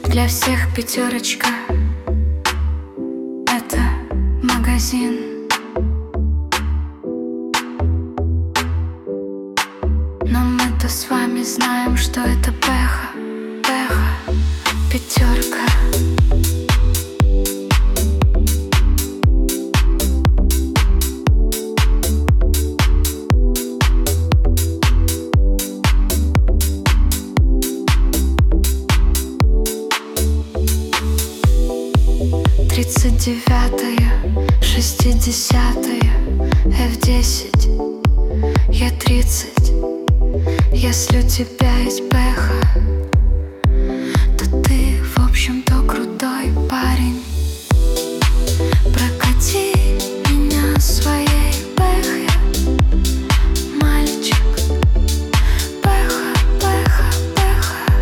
Для всех пятерочка — это магазин. Но мы-то с вами знаем, что это пеха, пеха, пятерка. Тридцать девятая, 60-е, F10, я 30. Если у тебя есть пеха, то ты, в общем-то, крутой парень. Прокати меня своей пехе, мальчик. Пеха, пеха, пеха.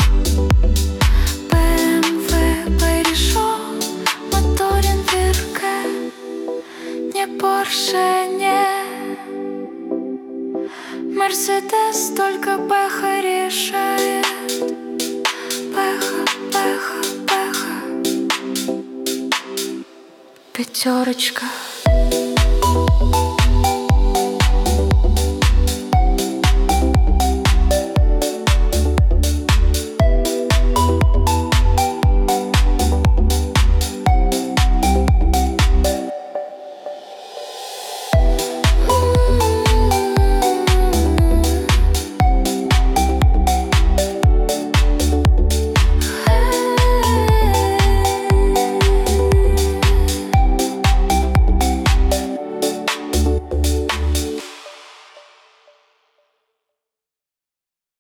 BMW Пейришо, моторин Вирке, не Порше, не Мерседес, только пеха решает. Пеха, пеха, пеха, пятерочка.